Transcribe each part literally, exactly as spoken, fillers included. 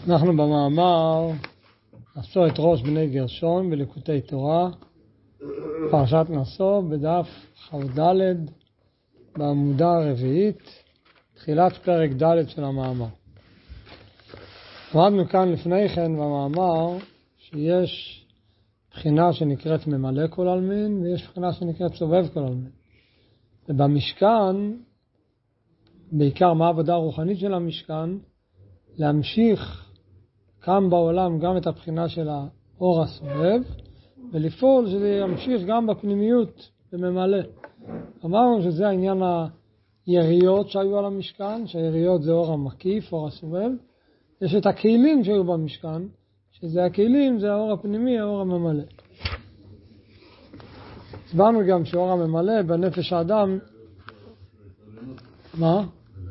אנחנו במאמר נשוא את ראש בני גרשון בליקוטי תורה, פרשת נשוא בדף ח"ד בעמודה הרביעית, תחילת פרק ד' של המאמר. למדנו כאן לפני כן במאמר שיש בחינה שנקראת ממלא כל עלמין ויש בחינה שנקראת סובב כל עלמין. ובמשכן, בעיקר מה העבודה הרוחנית של המשכן, להמשיך כאן בעולם גם את הבחינה של האור הסובב, ולפעול שזה ימשיך גם בפנימיות בממלא. אמרנו שזה העניין היריות שהיו על המשכן, שהיריות זה אור המקיף, אור הסובב. יש את הכלים שהיו במשכן, שזה הכלים, זה האור הפנימי, האור הממלא. הסברנו גם שאור הממלא בנפש האדם, מה?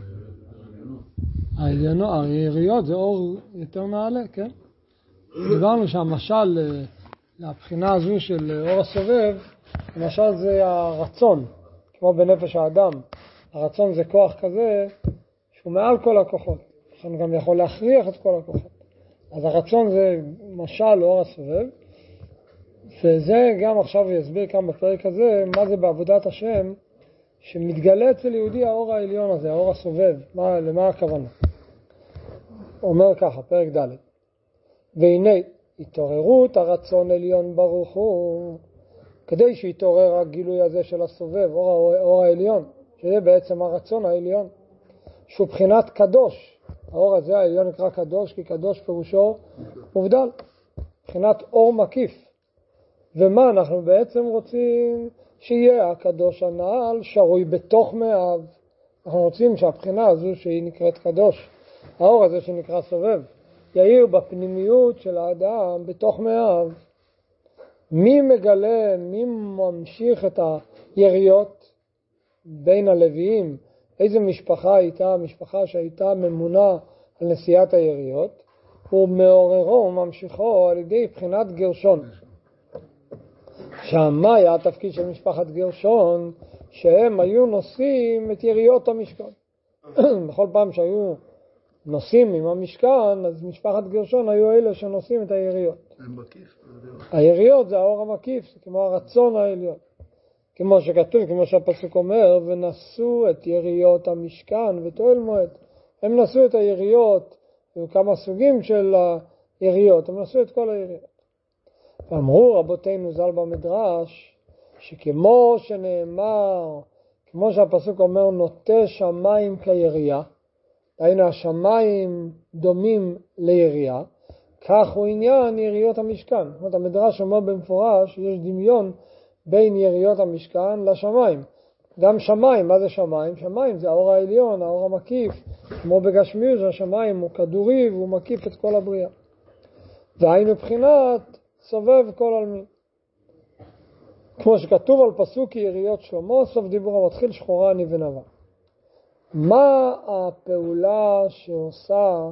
העליונות, היריות זה אור יותר נעלה, כן? הסברנו שהמשל לבחינה הזו של אור הסובב, למשל זה הרצון, כמו בנפש האדם. הרצון זה כוח כזה שהוא מעל כל הכוחות, לכן גם יכול להכריח את כל הכוחות. אז הרצון זה משל אור הסובב, וזה גם עכשיו יסביר כאן בפרק הזה, מה זה בעבודת השם, שמתגלה אצל יהודי האור העליון הזה, האור הסובב, מה, למה הכוונה? אומר ככה, פרק ד' והנה התעוררות הרצון עליון ברוך הוא, כדי שיתעורר הגילוי הזה של הסובב, אור, אור העליון, שזה בעצם הרצון העליון, שהוא בחינת קדוש. האור הזה העליון נקרא קדוש, כי קדוש פירושו מובדל, בחינת אור מקיף. ומה אנחנו בעצם רוצים? שיהיה הקדוש הנעל שרוי בתוך מאיו. אנחנו רוצים שהבחינה הזו שהיא נקראת קדוש, האור הזה שנקרא סובב, יאיר בפנימיות של האדם בתוך מאיו. מי מגלה, מי ממשיך את היריות בין הלוויים? איזה משפחה הייתה? משפחה שהייתה ממונה על נשיאת היריות, הוא מעוררו וממשיכו על ידי בחינת גרשון. שמה היה התפקיד של משפחת גרשון? שהם היו נושאים את יריות המשכן. בכל פעם שהיו נושאים עם המשכן, אז משפחת גרשון היו אלה שנושאים את היריות. הם מקיף? היריות זה האור המקיף, זה כמו הרצון העליון. כמו שכתוב, כמו שהפסוק אומר, ונשאו את יריות המשכן ותועל מועד. הם נשאו את היריות, וכמה סוגים של היריות, הם נשאו את כל היריות. ואמרו רבותינו ז"ל במדרש, שכמו שנאמר, כמו שהפסוק אומר, נוטה שמיים כירייה, היינו השמיים דומים לירייה, כך הוא עניין יריות המשכן. זאת אומרת, המדרש אומר במפורש, יש דמיון בין יריות המשכן לשמיים. גם שמיים, מה זה שמיים? שמיים זה האור העליון, האור המקיף, כמו בגשמיות, השמיים הוא כדורי והוא מקיף את כל הבריאה. והיינו בחינת סובב כל עלמין. כמו שכתוב על פסוק יריות שלמה, סוף דיבור המתחיל שחורה אני ונבע. מה הפעולה שעושה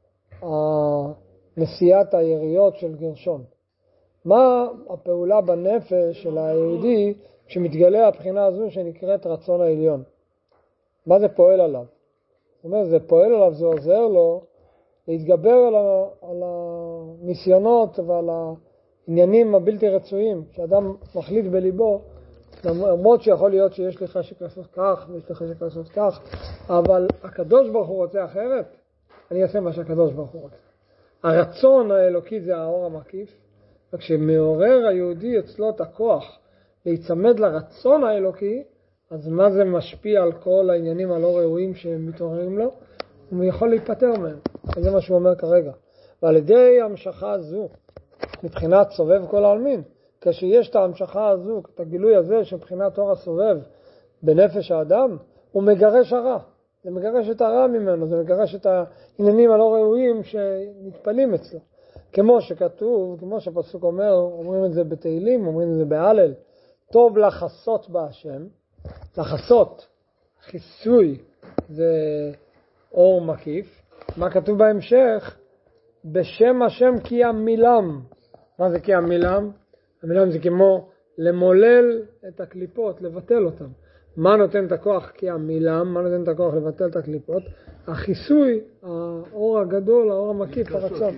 נשיאת היריות של גרשון? מה הפעולה בנפש של היהודי כשמתגלה הבחינה הזו שנקראת רצון העליון? מה זה פועל עליו? זאת אומרת, זה פועל עליו, זה עוזר לו להתגבר על, ה, על הניסיונות ועל העניינים הבלתי רצויים, שאדם מחליט בליבו, למרות שיכול להיות שיש לי חשק לעשות כך ויש לי חשק לעשות כך, אבל הקדוש ברוך הוא רוצה אחרת, אני אעשה מה שהקדוש ברוך הוא רוצה. הרצון האלוקי זה האור המקיף, וכשמעורר היהודי אצלו את הכוח להיצמד לרצון האלוקי, אז מה זה משפיע על כל העניינים הלא ראויים שמתעוררים לו? הוא יכול להיפטר מהם. זה מה שהוא אומר כרגע. ועל ידי המשכה הזו, מבחינת סובב כל העלמין, כשיש את ההמשכה הזו, את הגילוי הזה של מבחינת אור הסובב בנפש האדם, הוא מגרש הרע. זה מגרש את הרע ממנו, זה מגרש את העניינים הלא ראויים שנטפלים אצלו. כמו שכתוב, כמו שהפסוק אומר, אומרים את זה בתהילים, אומרים את זה בהלל, טוב לחסות בהשם. לחסות, חיסוי, זה אור מקיף. מה כתוב בהמשך? בשם השם כי המילם. מה זה כי המילם? המילם זה כמו למולל את הקליפות, לבטל אותם. מה נותן את הכוח כי המילם? מה נותן את הכוח לבטל את הקליפות? החיסוי, האור הגדול, האור המקיף, הרצון.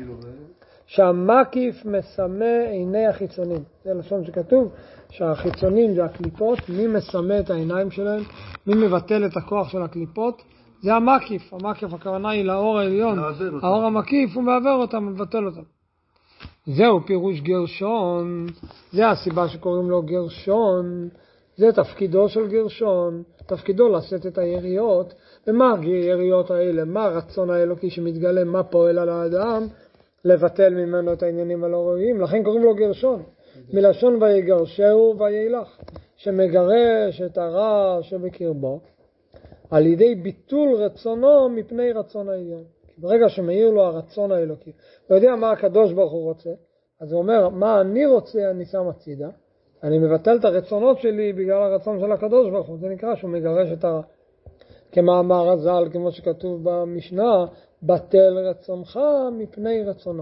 שהמקיף מסמא עיני החיצונים. זה לשון שכתוב שהחיצונים זה הקליפות, מי מסמא את העיניים שלהם, מי מבטל את הכוח של הקליפות, זה המקיף. המקיף הכוונה היא לאור העליון, האור המקיף הוא מעבר אותם, מבטל אותם. זהו פירוש גרשון, זה הסיבה שקוראים לו גרשון, זה תפקידו של גרשון, תפקידו לשאת את היריות. ומה היריות האלה? מה הרצון האלוקי שמתגלה? מה פועל על האדם? לבטל ממנו את העניינים הלא ראויים. לכן קוראים לו גרשון, מלשון ויגרשהו וילך, שמגרש את הרע שבקרבו על ידי ביטול רצונו מפני רצון העליון. ברגע שמאיר לו הרצון האלוקי, הוא יודע מה הקדוש ברוך הוא רוצה, אז הוא אומר, מה אני רוצה אני שם הצידה, אני מבטל את הרצונות שלי בגלל הרצון של הקדוש ברוך הוא. זה נקרא שהוא מגרש את הרע. כמאמר הז"ל, כמו שכתוב במשנה, בטל רצונך מפני רצונו.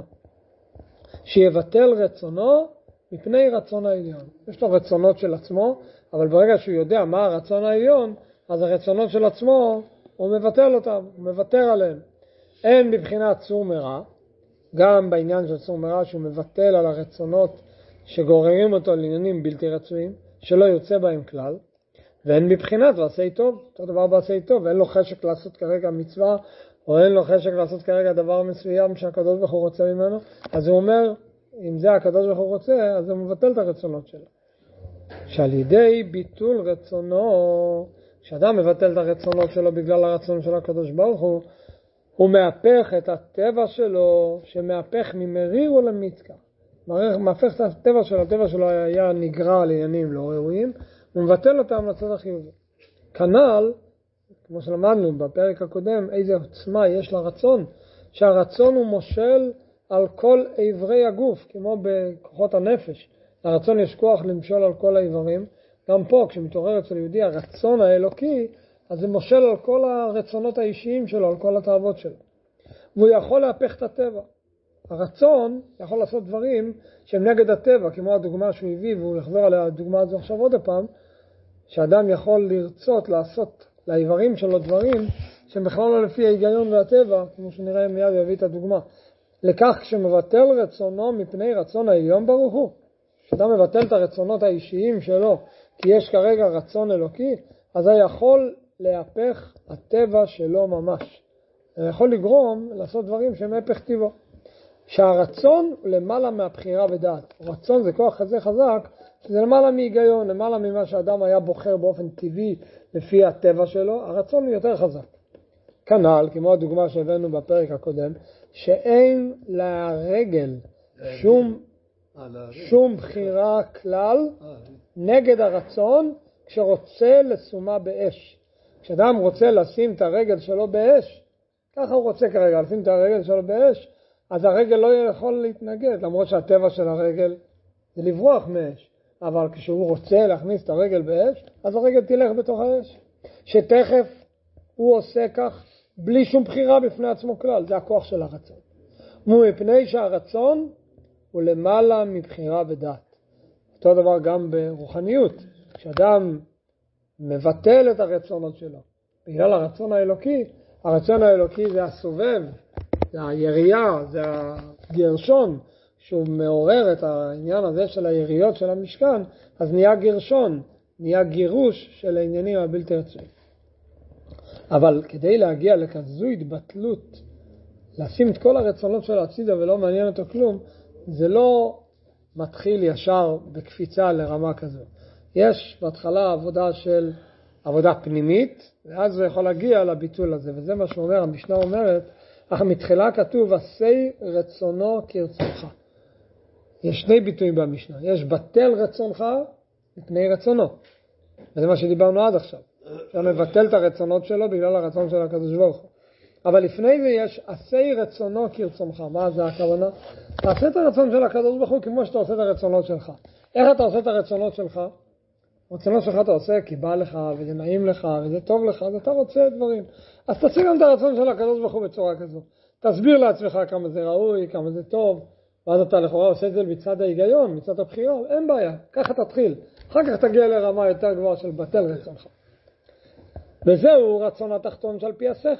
שיבטל רצונו מפני רצון העליון. יש לו רצונות של עצמו, אבל ברגע שהוא יודע מה הרצון העליון, אז הרצונות של עצמו, הוא מבטל אותם, הוא מוותר עליהם. אין בבחינת סור מרע, גם בעניין של סור מרע, שהוא מבטל על הרצונות שגוררים אותו לעניינים בלתי רצויים, שלא יוצא בהם כלל, ואין מבחינת ועשי טוב, אותו דבר בעשי טוב, ואין לו חשק לעשות כרגע מצווה, או אין לו חשק לעשות כרגע דבר מסוים שהקדוש ברוך הוא רוצה ממנו, אז הוא אומר, אם זה הקדוש ברוך הוא רוצה, אז הוא מבטל את הרצונות שלו. שעל ידי ביטול רצונו, כשאדם מבטל את הרצונות שלו בגלל הרצון של הקדוש ברוך הוא, הוא מהפך את הטבע שלו, שמהפך ממריר למיתקה. מהפך את הטבע שלו, הטבע שלו היה נגרע לעניינים לא ראויים, הוא מבטל אותם לצד החיובי. כנ"ל, כמו שלמדנו בפרק הקודם, איזה עוצמה יש לרצון, שהרצון הוא מושל על כל איברי הגוף, כמו בכוחות הנפש. לרצון יש כוח למשול על כל האיברים. גם פה, כשמתעורר אצל יהודי הרצון האלוקי, אז זה מושל על כל הרצונות האישיים שלו, על כל התאוות שלו. והוא יכול להפך את הטבע. הרצון יכול לעשות דברים שהם נגד הטבע, כמו הדוגמה שהוא הביא, והוא יחזור על הדוגמה הזו עכשיו עוד הפעם, שאדם יכול לרצות לעשות לאיברים שלו דברים שהם בכלל לא לפי ההיגיון והטבע, כמו שנראה מיד יביא את הדוגמה. לכך כשמבטל רצונו מפני רצון העליון ברוך הוא, כשאדם מבטל את הרצונות האישיים שלו, כי יש כרגע רצון אלוקי, אז זה יכול להפך הטבע שלו ממש. זה יכול לגרום לעשות דברים שהם הפך טבעו. שהרצון הוא למעלה מהבחירה בדעת. רצון זה כוח כזה חזק, שזה למעלה מהיגיון, למעלה ממה שאדם היה בוחר באופן טבעי לפי הטבע שלו, הרצון הוא יותר חזק. כנ"ל, כמו הדוגמה שהבאנו בפרק הקודם, שאין לרגל שום, שום בחירה כלל נגד הרצון כשרוצה לשומה באש. כשאדם רוצה לשים את הרגל שלו באש, ככה הוא רוצה כרגע, לשים את הרגל שלו באש, אז הרגל לא יכול להתנגד, למרות שהטבע של הרגל זה לברוח מאש. אבל כשהוא רוצה להכניס את הרגל באש, אז הרגל תלך בתוך האש. שתכף הוא עושה כך בלי שום בחירה בפני עצמו כלל, זה הכוח של הרצון. ומפני שהרצון הוא למעלה מבחירה בדעת. אותו דבר גם ברוחניות. כשאדם מבטל את הרצונות שלו, בגלל הרצון האלוקי, הרצון האלוקי זה הסובב, זה הירייה, זה הגרשון, שהוא מעורר את העניין הזה של היריות של המשכן, אז נהיה גרשון, נהיה גירוש של העניינים הבלתי רצויים. אבל כדי להגיע לכזו התבטלות, לשים את כל הרצונות שלו הצידה ולא מעניין אותו כלום, זה לא מתחיל ישר בקפיצה לרמה כזו. יש בהתחלה עבודה של עבודה פנימית, ואז זה יכול להגיע לביטול הזה, וזה מה שאומר, המשנה אומרת, אך מתחילה כתוב, עשי רצונו כרצונך. יש שני ביטויים במשנה, יש בטל רצונך מפני רצונו, וזה מה שדיברנו עד עכשיו. אפשר לבטל את הרצונות שלו בגלל הרצון של הקדוש ברוך הוא. אבל לפני זה יש עשי רצונו כרצונך. מה זה הכוונה? תעשה את הרצון של הקדוש ברוך הוא כמו שאתה עושה את הרצונות שלך. איך אתה עושה את הרצונות שלך? הרצונות שלך אתה עושה כי בא לך וזה נעים לך וזה טוב לך, אז אתה רוצה דברים. אז תעשה גם את הרצון של הקדוש ברוך הוא בצורה כזו. תסביר לעצמך כמה זה ראוי, כמה זה טוב, ואז אתה לכאורה עושה את זה מצד ההיגיון, מצד הבחירה, אין בעיה, ככה תתחיל. אחר כך תגיע לרמה יותר גבוהה של בטל רצונך. וזהו רצון התחתון שעל פי השכל.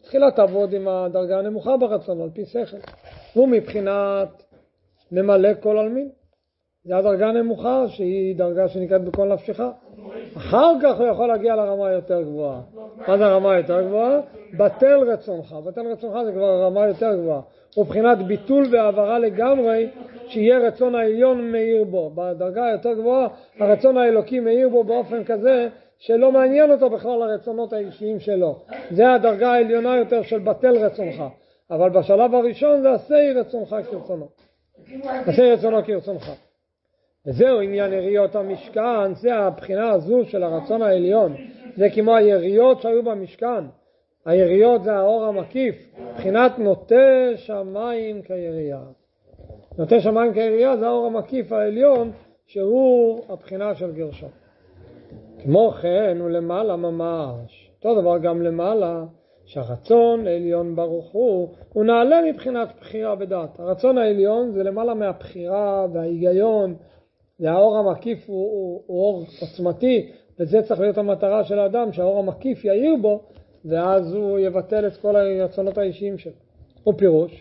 תחילה תעבוד עם הדרגה הנמוכה ברצון, על פי שכל. הוא מבחינת ממלא כל עלמין. זה הדרגה הנמוכה, שהיא דרגה שנקראת בכל נפשך. אחר כך הוא יכול להגיע לרמה יותר גבוהה. מה זה הרמה יותר גבוהה? בטל רצונך. בטל רצונך זה כבר רמה יותר גבוהה. הוא מבחינת ביטול והעברה לגמרי, שיהיה רצון העליון מאיר בו. בדרגה היותר גבוהה, הרצון האלוקי מאיר בו באופן כזה, שלא מעניין אותו בכלל הרצונות האישיים שלו. זה הדרגה העליונה יותר של בטל רצונך. אבל בשלב הראשון זה עשי רצונך כרצונו. עשי רצונו כרצונך. וזהו עניין יריות המשכן, זה הבחינה הזו של הרצון העליון. זה כמו היריות שהיו במשכן. היריות זה האור המקיף, בחינת נוטה שמיים כירייה. נוטה שמיים כירייה זה האור המקיף העליון, שהוא הבחינה של גרשון. כמו כן הוא למעלה ממש. אותו דבר גם למעלה, שהרצון העליון ברוך הוא, הוא נעלה מבחינת בחירה בדעת. הרצון העליון זה למעלה מהבחירה וההיגיון, זה האור המקיף הוא, הוא, הוא אור עוצמתי, וזה צריך להיות המטרה של האדם, שהאור המקיף יאיר בו, ואז הוא יבטל את כל הרצונות האישיים שלו. הוא פירוש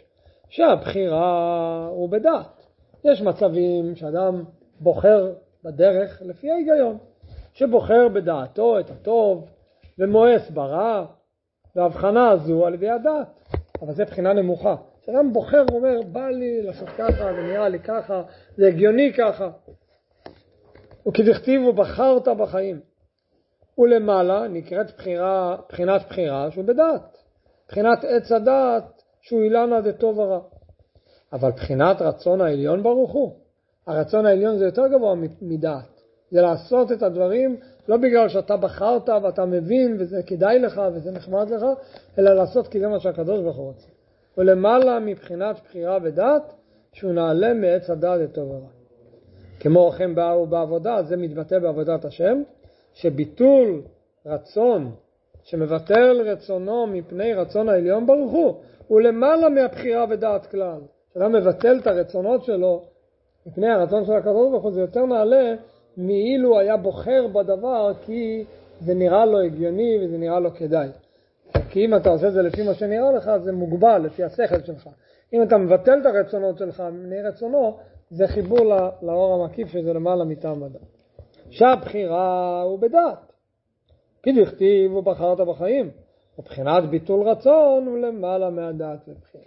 שהבחירה הוא בדעת. יש מצבים שאדם בוחר בדרך לפי ההיגיון, שבוחר בדעתו את הטוב ומואס ברע, וההבחנה הזו על ידי הדעת. אבל זה בחינה נמוכה. שאדם בוחר ואומר, בא לי לעשות ככה, זה נראה לי ככה, זה הגיוני ככה. וכדכתיב ובחרת בחיים. ולמעלה נקראת בחירה, בחינת בחירה שהוא בדעת. בחינת עץ הדעת שהוא אילנה דטוב ורע. אבל בחינת רצון העליון ברוך הוא. הרצון העליון זה יותר גבוה מדעת. זה לעשות את הדברים לא בגלל שאתה בחרת ואתה מבין וזה כדאי לך וזה נחמד לך, אלא לעשות כי זה מה שהקדוש ברוך הוא רוצה. ולמעלה מבחינת בחירה ודעת שהוא נעלה מעץ הדעת לטוב ורע. כמו כן באו בעבודה, זה מתבטא בעבודת השם, שביטול רצון שמבטל רצונו מפני רצון העליון ברוך הוא, הוא למעלה מהבחירה ודעת כלל. כשאדם מבטל את הרצונות שלו מפני הרצון של הקדוש ברוך הוא, זה יותר נעלה מאילו היה בוחר בדבר כי זה נראה לו הגיוני וזה נראה לו כדאי. כי אם אתה עושה את זה לפי מה שנראה לך, זה מוגבל לפי השכל שלך. אם אתה מבטל את הרצונות שלך מפני רצונו, זה חיבור לאור המקיף שזה למעלה מטעם הדעת. שהבחירה הוא בדעת. כי דכתיב ובחרת בחיים. ובחינת ביטול רצון הוא למעלה מהדעת ובחירה.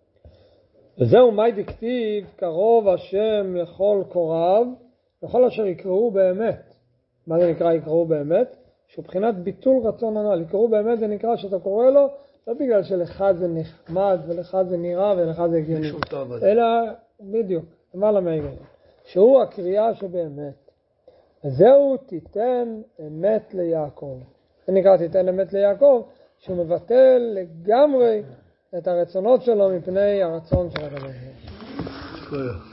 וזהו מי דכתיב קרוב השם לכל קוריו, לכל אשר יקראו באמת. מה זה נקרא יקראו באמת? שהוא בחינת ביטול רצון הנ"ל. יקראו באמת זה נקרא שאתה קורא לו, לא בגלל שלך זה נחמד ולך זה נראה ולך זה הגיוני. אלא בדיוק, למעלה מההיגיון. שהוא הקריאה שבאמת. וזהו תיתן אמת ליעקב. זה נקרא תיתן אמת ליעקב, שהוא מבטל לגמרי את הרצונות שלו מפני הרצון של הקדוש ברוך הוא.